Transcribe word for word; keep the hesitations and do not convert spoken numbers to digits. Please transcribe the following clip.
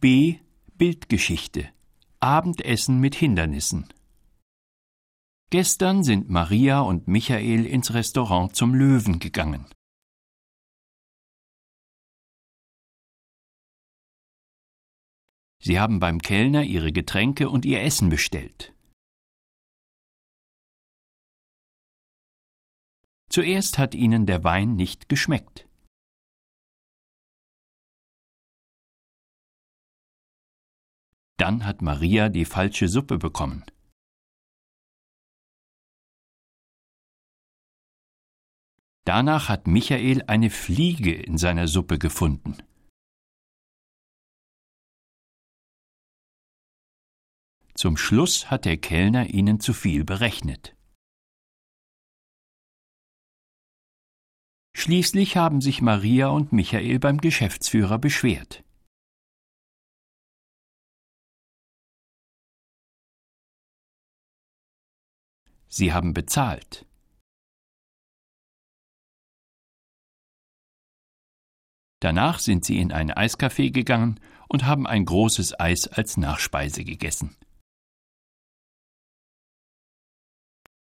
B. Bildgeschichte. Abendessen mit Hindernissen. Gestern sind Maria und Michael ins Restaurant zum Löwen gegangen. Sie haben beim Kellner ihre Getränke und ihr Essen bestellt. Zuerst hat ihnen der Wein nicht geschmeckt. Dann hat Maria die falsche Suppe bekommen. Danach hat Michael eine Fliege in seiner Suppe gefunden. Zum Schluss hat der Kellner ihnen zu viel berechnet. Schließlich haben sich Maria und Michael beim Geschäftsführer beschwert. Sie haben bezahlt. Danach sind sie in ein Eiscafé gegangen und haben ein großes Eis als Nachspeise gegessen.